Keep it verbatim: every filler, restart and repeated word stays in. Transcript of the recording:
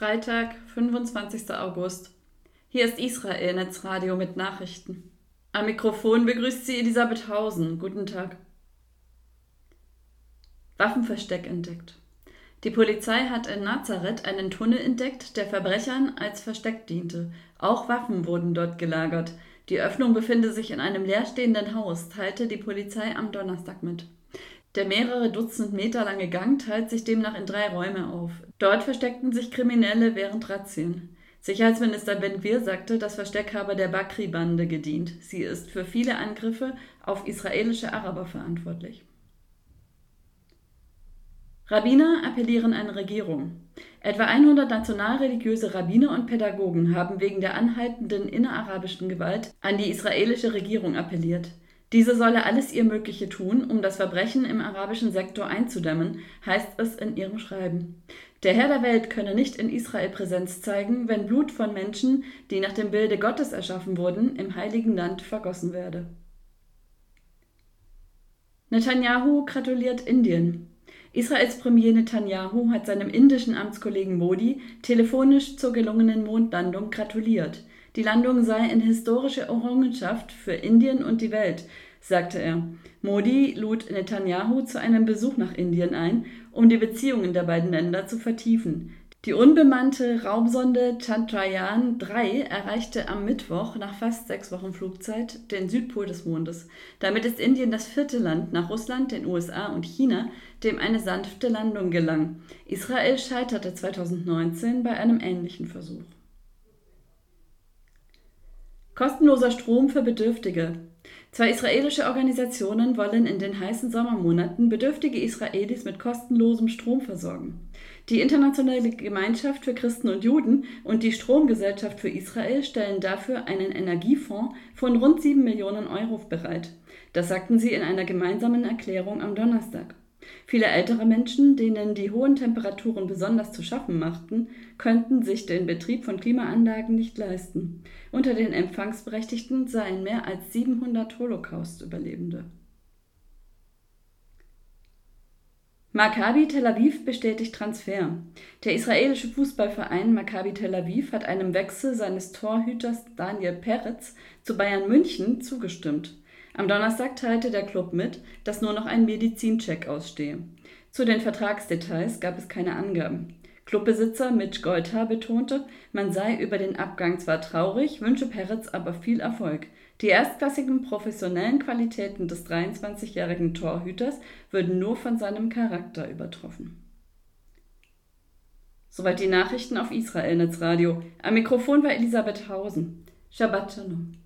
Freitag, fünfundzwanzigster August. Hier ist Israel Netzradio mit Nachrichten. Am Mikrofon begrüßt sie Elisabeth Hausen. Guten Tag. Waffenversteck entdeckt. Die Polizei hat in Nazareth einen Tunnel entdeckt, der Verbrechern als Versteck diente. Auch Waffen wurden dort gelagert. Die Öffnung befinde sich in einem leerstehenden Haus, teilte die Polizei am Donnerstag mit. Der mehrere Dutzend Meter lange Gang teilt sich demnach in drei Räume auf. Dort versteckten sich Kriminelle während Razzien. Sicherheitsminister Ben-Gvir sagte, das Versteck habe der Bakri-Bande gedient. Sie ist für viele Angriffe auf israelische Araber verantwortlich. Rabbiner appellieren an Regierung. Etwa hundert nationalreligiöse Rabbiner und Pädagogen haben wegen der anhaltenden innerarabischen Gewalt an die israelische Regierung appelliert. Diese solle alles ihr Mögliche tun, um das Verbrechen im arabischen Sektor einzudämmen, heißt es in ihrem Schreiben. Der Herr der Welt könne nicht in Israel Präsenz zeigen, wenn Blut von Menschen, die nach dem Bilde Gottes erschaffen wurden, im heiligen Land vergossen werde. Netanyahu gratuliert Indien. Israels Premier Netanyahu hat seinem indischen Amtskollegen Modi telefonisch zur gelungenen Mondlandung gratuliert. Die Landung sei eine historische Errungenschaft für Indien und die Welt, sagte er. Modi lud Netanyahu zu einem Besuch nach Indien ein, um die Beziehungen der beiden Länder zu vertiefen. Die unbemannte Raumsonde Chandrayaan drei erreichte am Mittwoch nach fast sechs Wochen Flugzeit den Südpol des Mondes. Damit ist Indien das vierte Land nach Russland, den U S A und China, dem eine sanfte Landung gelang. Israel scheiterte zweitausendneunzehn bei einem ähnlichen Versuch. Kostenloser Strom für Bedürftige. Zwei israelische Organisationen wollen in den heißen Sommermonaten bedürftige Israelis mit kostenlosem Strom versorgen. Die Internationale Gemeinschaft für Christen und Juden und die Stromgesellschaft für Israel stellen dafür einen Energiefonds von rund sieben Millionen Euro bereit. Das sagten sie in einer gemeinsamen Erklärung am Donnerstag. Viele ältere Menschen, denen die hohen Temperaturen besonders zu schaffen machten, könnten sich den Betrieb von Klimaanlagen nicht leisten. Unter den Empfangsberechtigten seien mehr als siebenhundert Holocaust-Überlebende. Maccabi Tel Aviv bestätigt Transfer. Der israelische Fußballverein Maccabi Tel Aviv hat einem Wechsel seines Torhüters Daniel Peretz zu Bayern München zugestimmt. Am Donnerstag teilte der Klub mit, dass nur noch ein Medizincheck ausstehe. Zu den Vertragsdetails gab es keine Angaben. Clubbesitzer Mitch Goldhaar betonte, man sei über den Abgang zwar traurig, wünsche Peretz aber viel Erfolg. Die erstklassigen professionellen Qualitäten des dreiundzwanzigjährigen Torhüters würden nur von seinem Charakter übertroffen. Soweit die Nachrichten auf Israel Netzradio. Am Mikrofon war Elisabeth Hausen. Shabbat Shalom.